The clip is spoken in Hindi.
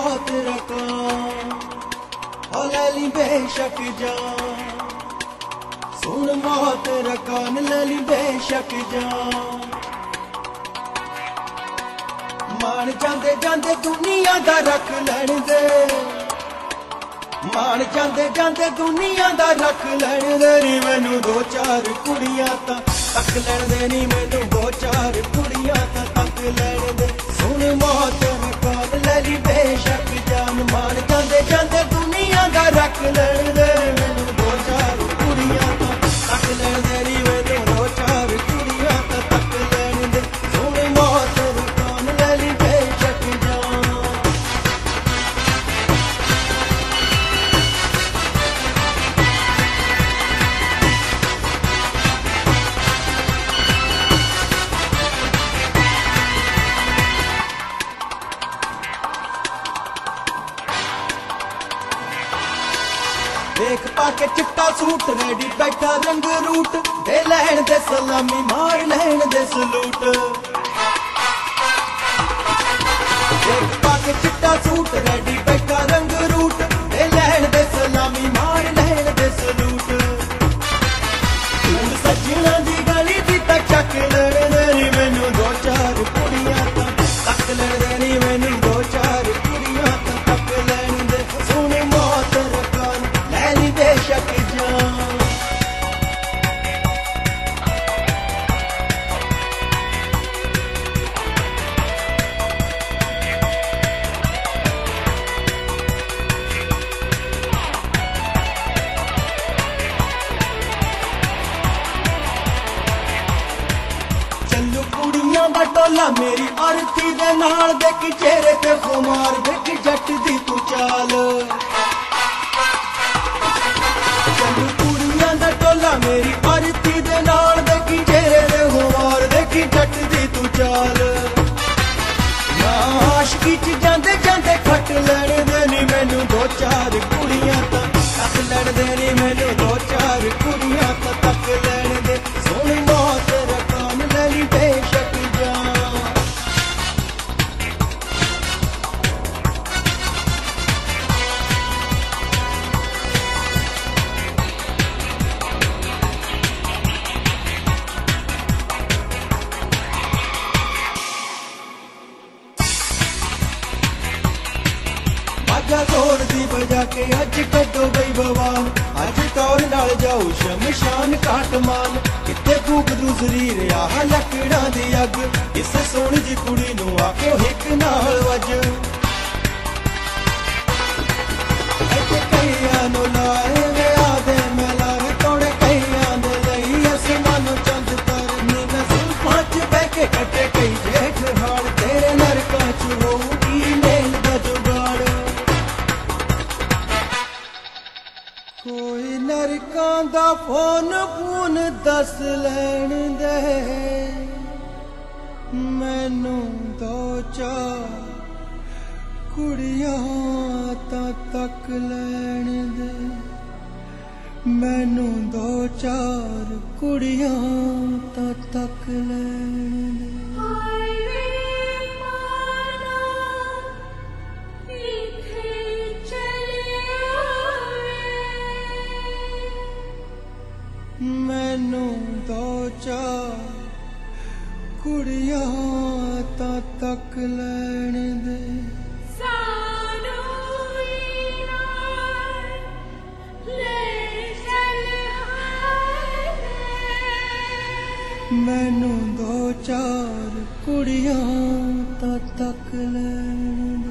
मौत रकान ओ लैली बेशक जान, सुन मौत रकान लैली बेशक जान। मान जांदे जांदे दुनिया दा रख लैण दे, मान जांदे जांदे दुनिया दा रख लैण दे नी मैनू दो चार कुड़ियां तां तक लैण दे नी मैनू दो चार कुड़ियां तां तक लैण दे। सुन मौत रकान लैली बेशक जान, मान जांदे जांदे दुनिया दा रख लैण दे मैनू दो चार कुड़ियां तां तक लैण दे नी मैनू दो चार कुड़ियां तां तक लैण दे। सुन मौत रकान लैली बेशक जान। देख पाके चिट्टा सूट रेडी बैठा रंग रूट, दे लैण दे सलामी मार लैण दे सलूट। देख पाके चिट्टा सूट रेडी बैठा रंग रूट, दे लैण दे सलामी मार लैण दे सलूट। तू सजना दी गली दी तक चक लैण दे नी मैनू दो चार कुड़ियां तां तक लैण दे नी मैनू दो चार कुड़ियां तां तक लैण दे। सुन मौत रकान लैली बेशक जान। चलू कुड़ियां दा टोला मेरी अर्थी दे नाल, देख चेहरे ते खुमार देख जट दी तू चाल। चलू कुड़ियां दा टोला मेरी अर्थी दे नाल, देखी चेहरे ते खुमार देखी जट दी तू चाल। ना आशिकी च जांदे जांदे खट लैण दे नी मैनू दो चार कुड़ियां तां तक लैण दे नी मैनू दो चार कुड़ियां तां तक लैण दे। सुन मौत रकान लैली बेशक जान। बाजा जोर दी बजा के अज कड्डो बई बवान, अज तौर नाल जाओ शमशान काट मान। किते फूक दूसरी रियाह लकड़ां दी अग, इस सोहणी जी कुड़ी नू आखो हिक नाल वज। इत्थे कईयां नू लाए विआह दे मेलाए, तोड़े कईयां दे लई असमानो चंद तारे नी नसीब पांच बह के कटे कई जेठ हाल। तेरे नरकां च होऊगी मेल दा जुगाड़, कोई नरकां दा फोन फून दस लैण दे मैनू दो चार कुड़ियां तां तक लैण दे, मैनू दो चार कुड़ियां तां तक लैण दे। मैनू दो चार कुड़ियां तां तक लैण दे। मैनू दो चार कुड़ियां तां तक लैण दे।